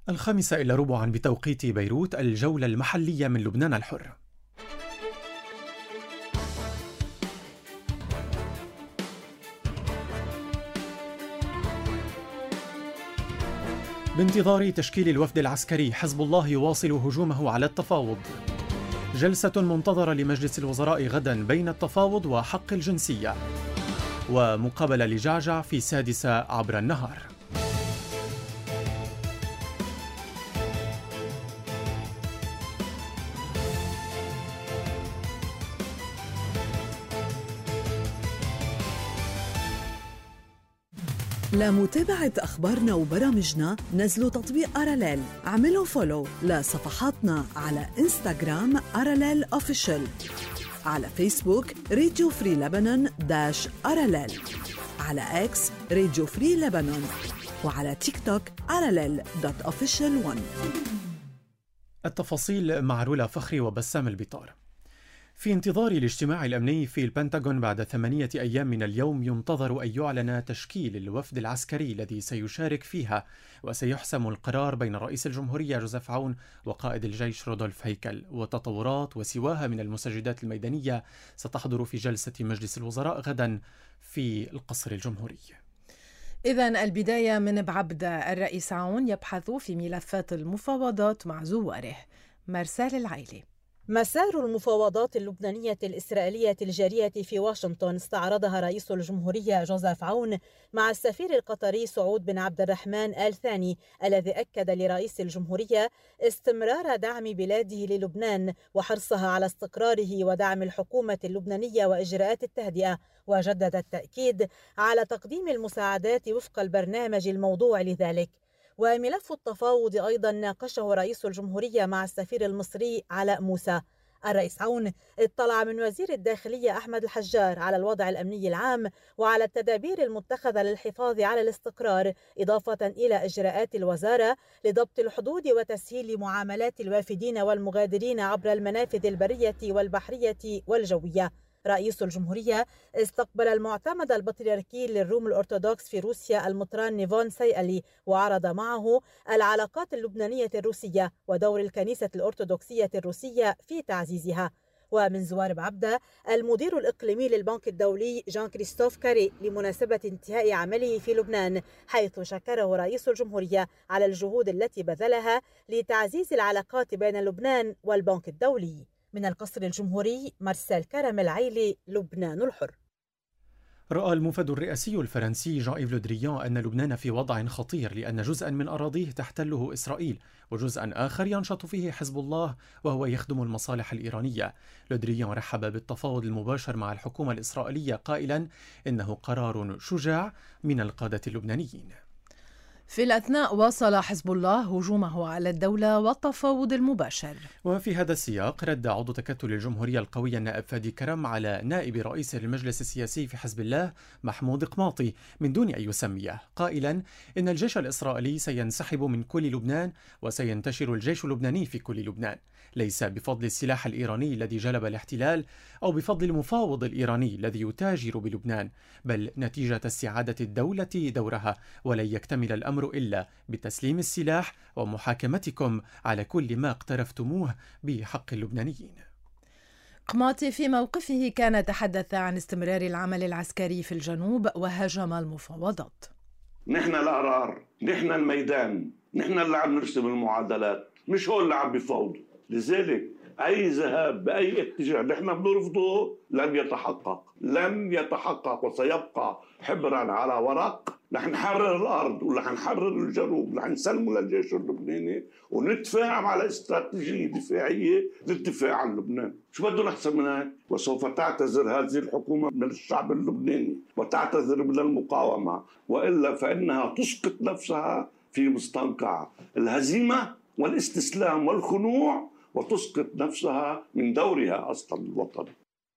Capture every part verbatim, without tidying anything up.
الخامسة إلى ربعا بتوقيت بيروت، الجولة المحلية من لبنان الحر. بانتظار تشكيل الوفد العسكري، حزب الله يواصل هجومه على التفاوض. جلسة منتظرة لمجلس الوزراء غدا بين التفاوض وحق الجنسية. ومقابلة لجعجع في سادسة عبر النهار. لمتابعة أخبارنا وبرامجنا نزلوا تطبيق أراليل، اعملوا فولو لصفحاتنا على إنستغرام أراليل أوفيشل، على فيسبوك راديو فري لبنان داش أراليل، على إكس راديو فري لبنان، وعلى تيك توك أراليل دوت أوفيشل ون. التفاصيل مع رولا فخري وبسام البطار. في انتظار الاجتماع الأمني في البنتاغون بعد ثمانية أيام من اليوم، ينتظر أن يعلن تشكيل الوفد العسكري الذي سيشارك فيها، وسيحسم القرار بين رئيس الجمهورية جوزيف عون وقائد الجيش رودولف هيكل. وتطورات وسواها من المستجدات الميدانية ستحضر في جلسة مجلس الوزراء غدا في القصر الجمهوري. إذن البداية من بعبدة، الرئيس عون يبحث في ملفات المفاوضات مع زواره. مرسال العيلي. مسار المفاوضات اللبنانية الإسرائيلية الجارية في واشنطن استعرضها رئيس الجمهورية جوزيف عون مع السفير القطري سعود بن عبد الرحمن آل ثاني، الذي أكد لرئيس الجمهورية استمرار دعم بلاده للبنان وحرصها على استقراره ودعم الحكومة اللبنانية وإجراءات التهدئة، وجدد التأكيد على تقديم المساعدات وفق البرنامج الموضوع لذلك. وملف التفاوض أيضا ناقشه رئيس الجمهورية مع السفير المصري علاء موسى. الرئيس عون اطلع من وزير الداخلية أحمد الحجار على الوضع الأمني العام وعلى التدابير المتخذة للحفاظ على الاستقرار، إضافة إلى إجراءات الوزارة لضبط الحدود وتسهيل معاملات الوافدين والمغادرين عبر المنافذ البرية والبحرية والجوية. رئيس الجمهورية استقبل المعتمد البطريركي للروم الأرثوذكس في روسيا المطران نيفون سيألي، وعرض معه العلاقات اللبنانية الروسية ودور الكنيسة الأرثوذكسية الروسية في تعزيزها. ومن زوار بعبدة، المدير الإقليمي للبنك الدولي جان كريستوف كاري لمناسبة انتهاء عمله في لبنان، حيث شكره رئيس الجمهورية على الجهود التي بذلها لتعزيز العلاقات بين لبنان والبنك الدولي. من القصر الجمهوري، مرسال كرم العيلي، لبنان الحر. رأى المفد الرئاسي الفرنسي جان إيف لو دريان أن لبنان في وضع خطير، لأن جزءا من أراضيه تحتله إسرائيل وجزءا آخر ينشط فيه حزب الله وهو يخدم المصالح الإيرانية. لو دريان رحب بالتفاوض المباشر مع الحكومة الإسرائيلية قائلا إنه قرار شجاع من القادة اللبنانيين. في الأثناء واصل حزب الله هجومه على الدولة والتفاوض المباشر. وفي هذا السياق رد عضو تكتل الجمهورية القوية النائب فادي كرم على نائب رئيس المجلس السياسي في حزب الله محمود قماطي من دون أن يسميه، قائلا إن الجيش الإسرائيلي سينسحب من كل لبنان وسينتشر الجيش اللبناني في كل لبنان، ليس بفضل السلاح الإيراني الذي جلب الاحتلال أو بفضل المفاوض الإيراني الذي يتاجر بلبنان، بل نتيجة استعادة الدولة دورها، ولن يكتمل الأمر إلا بتسليم السلاح ومحاكمتكم على كل ما اقترفتموه بحق اللبنانيين. قماطي في موقفه كان تحدث عن استمرار العمل العسكري في الجنوب وهاجم المفاوضات. نحن الأقرار، نحن الميدان، نحن اللي عم نرسم المعادلات، مش هو اللي عم بيفاوضوا. لذلك أي ذهاب بأي اتجاه نحن بنرفضه لن يتحقق، لن يتحقق وسيبقى حبرا على ورق. رح نحرر الأرض ورح نحرر الجنوب، رح نسلمه للجيش اللبناني ونتفاهم على استراتيجية دفاعية للدفاع عن لبنان. شو بده نحسن من هيك؟ وسوف تعتذر هذه الحكومة من الشعب اللبناني وتعتذر من المقاومة، وإلا فإنها تسقط نفسها في مستنقع الهزيمة والاستسلام والخنوع، وتسقط نفسها من دورها أصلا الوطني.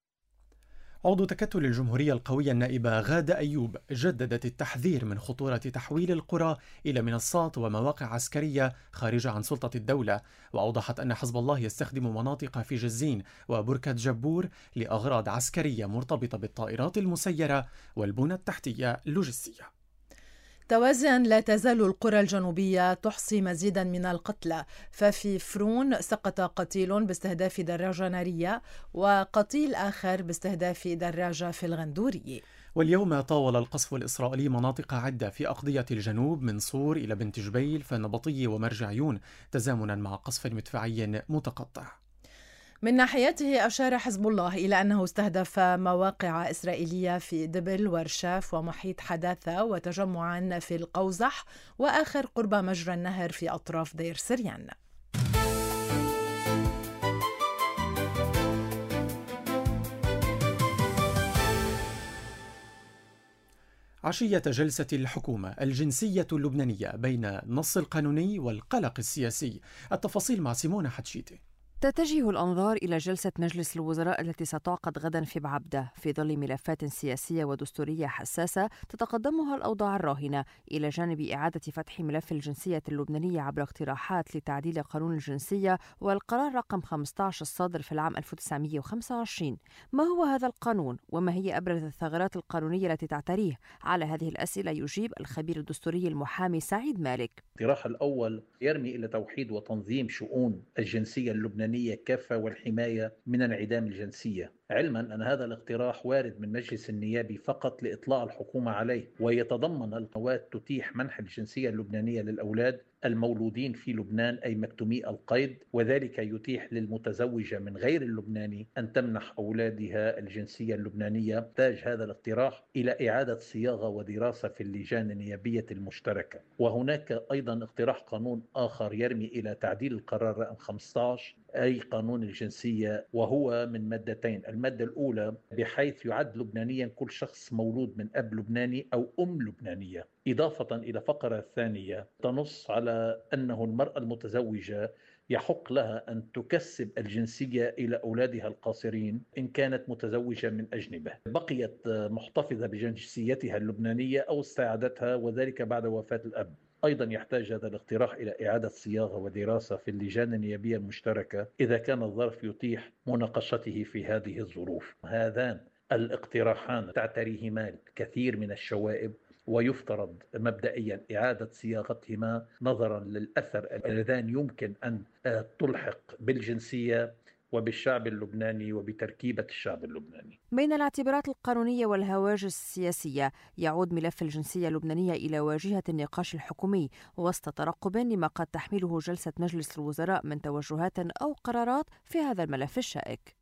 عضو تكتل الجمهورية القوية النائبة غادة أيوب جددت التحذير من خطورة تحويل القرى إلى منصات ومواقع عسكرية خارجة عن سلطة الدولة، وأوضحت أن حزب الله يستخدم مناطق في جزين وبركة جبور لأغراض عسكرية مرتبطة بالطائرات المسيرة والبنى التحتية اللوجستية. توازيا لا تزال القرى الجنوبية تحصي مزيدا من القتلى، ففي فرون سقط قتيل باستهداف دراجة نارية وقتيل آخر باستهداف دراجة في الغندوري. واليوم طاول القصف الإسرائيلي مناطق عدة في أقضية الجنوب من صور إلى بنت جبيل فالنبطية ومرج عيون، تزامنا مع قصف مدفعي متقطع. من ناحيته أشار حزب الله إلى أنه استهدف مواقع إسرائيلية في دبل ورشاف ومحيط حداثة وتجمعا في القوزح وآخر قرب مجرى النهر في أطراف دير سريان. عشية جلسة الحكومة الجنسية اللبنانية بين النص القانوني والقلق السياسي. التفاصيل مع سيمونة حتشيتي. تتجه الأنظار إلى جلسة مجلس الوزراء التي ستعقد غدا في بعبدة في ظل ملفات سياسية ودستورية حساسة تتقدمها الأوضاع الراهنة، إلى جانب إعادة فتح ملف الجنسية اللبنانية عبر اقتراحات لتعديل قانون الجنسية والقرار رقم خمسة عشر الصادر في العام ألف وتسعمئة وخمسة وعشرين. ما هو هذا القانون وما هي أبرز الثغرات القانونية التي تعتريه؟ على هذه الأسئلة يجيب الخبير الدستوري المحامي سعيد مالك. الاقتراح الأول يرمي إلى توحيد وتنظيم شؤون الجنسية اللبنانية كافة والحماية من انعدام الجنسية، علما أن هذا الاقتراح وارد من مجلس النيابي فقط لإطلاع الحكومة عليه، ويتضمن القوات تتيح منح الجنسية اللبنانية للأولاد المولودين في لبنان أي مكتومي القيد، وذلك يتيح للمتزوجة من غير اللبناني أن تمنح أولادها الجنسية اللبنانية. يحتاج هذا الاقتراح إلى إعادة صياغة ودراسة في اللجان النيابية المشتركة. وهناك أيضا اقتراح قانون آخر يرمي إلى تعديل القرار رقم خمسة عشر أي قانون الجنسية، وهو من مادتين. المادة الأولى بحيث يعد لبنانيا كل شخص مولود من أب لبناني أو أم لبنانية، إضافة إلى فقرة ثانية تنص على أنه المرأة المتزوجة يحق لها أن تكسب الجنسية إلى أولادها القاصرين إن كانت متزوجة من أجنبة بقيت محتفظة بجنسيتها اللبنانية أو استعادتها، وذلك بعد وفاة الأب. أيضا يحتاج هذا الاقتراح إلى إعادة صياغة ودراسة في اللجان النيابية المشتركة إذا كان الظرف يتيح مناقشته في هذه الظروف. هذان الاقتراحان تعتريهما الكثير من الشوائب، ويفترض مبدئيا إعادة صياغتهما نظرا للأثر اللذان يمكن أن تلحق بالجنسية وبالشعب اللبناني وبتركيبة الشعب اللبناني. بين الاعتبارات القانونية والهواجس السياسية يعود ملف الجنسية اللبنانية إلى واجهة النقاش الحكومي وسط ترقب لما قد تحمله جلسة مجلس الوزراء من توجهات أو قرارات في هذا الملف الشائك.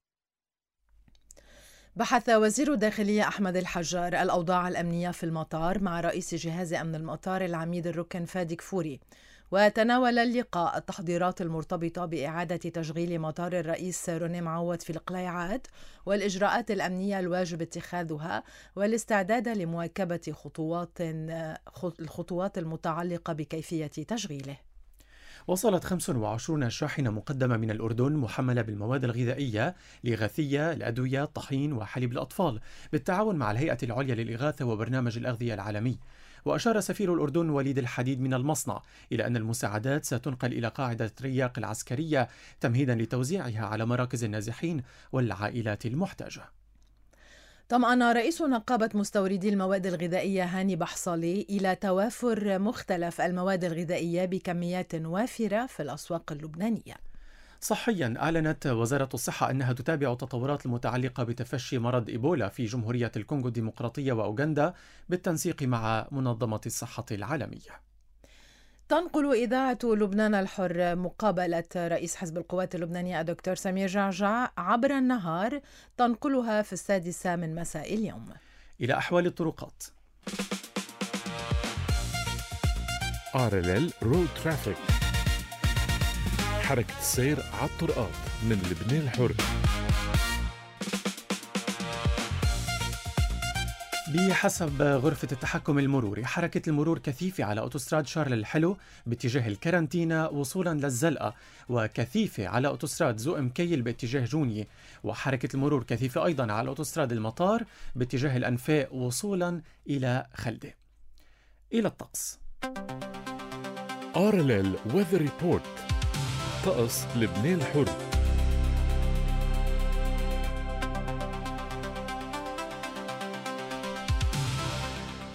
بحث وزير الداخلية أحمد الحجار الأوضاع الأمنية في المطار مع رئيس جهاز أمن المطار العميد الركن فادي كفوري، وتناول اللقاء التحضيرات المرتبطة بإعادة تشغيل مطار الرئيس روني معوض في القليعات والإجراءات الأمنية الواجب اتخاذها والاستعداد لمواكبة خطوات الخطوات المتعلقة بكيفية تشغيله. وصلت خمس وعشرين شاحنة مقدمة من الأردن محملة بالمواد الغذائية لغاثية الأدوية الطحين وحليب الأطفال بالتعاون مع الهيئة العليا للإغاثة وبرنامج الأغذية العالمي. وأشار سفير الأردن وليد الحديد من المصنع إلى أن المساعدات ستنقل إلى قاعدة رياق العسكرية تمهيدا لتوزيعها على مراكز النازحين والعائلات المحتاجة. طمأن رئيس نقابة مستوردي المواد الغذائية هاني بحصالي إلى توافر مختلف المواد الغذائية بكميات وافرة في الأسواق اللبنانية. صحيا، أعلنت وزارة الصحة أنها تتابع التطورات المتعلقة بتفشي مرض إيبولا في جمهورية الكونغو الديمقراطية وأوغندا بالتنسيق مع منظمة الصحة العالمية. تنقل إذاعة لبنان الحر مقابلة رئيس حزب القوات اللبنانية الدكتور سمير جعجع عبر النهار، تنقلها في السادسة من مساء اليوم. إلى أحوال الطرقات. آرلل رود ترافيك، حركة السير على الطرقات من لبنان الحر. بحسب غرفة التحكم المروري، حركة المرور كثيفة على أوتوستراد شارل الحلو باتجاه الكارنتينا وصولا للزلقة، وكثيفة على أوتوستراد زوق مكيل باتجاه جونية، وحركة المرور كثيفة أيضا على أوتوستراد المطار باتجاه الأنفاق وصولا إلى خلدة. إلى الطقس. آرلل ويذر ريبورت، طقس لبنان الحر.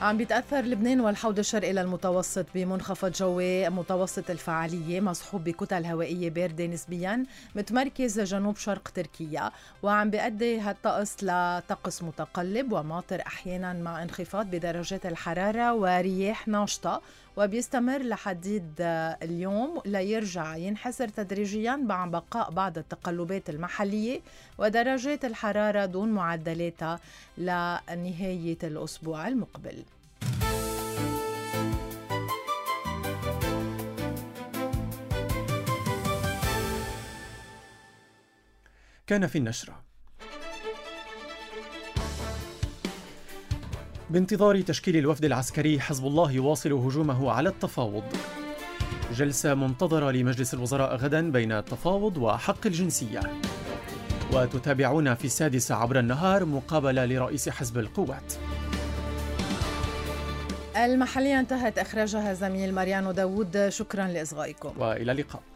عم بيتأثر لبنان والحوض الشرقي للمتوسط بمنخفض جوي متوسط الفعالية مصحوب بكتل هوائية باردة نسبيا متمركز جنوب شرق تركيا، وعم بيؤدي هالطقس لطقس متقلب وماطر أحيانا مع انخفاض بدرجات الحرارة ورياح ناشطة، وبيستمر لحديد اليوم ليرجع ينحسر تدريجيا مع بقاء بعض التقلبات المحلية ودرجات الحرارة دون معدلاتها لنهاية الأسبوع المقبل. كان في النشرة: بانتظار تشكيل الوفد العسكري، حزب الله يواصل هجومه على التفاوض. جلسة منتظرة لمجلس الوزراء غدا بين التفاوض وحق الجنسية. وتتابعون في السادسة عبر النهار مقابلة لرئيس حزب القوات. المحلية انتهت إخراجها زميل ماريانو داوود، شكرا لإصغائكم وإلى اللقاء.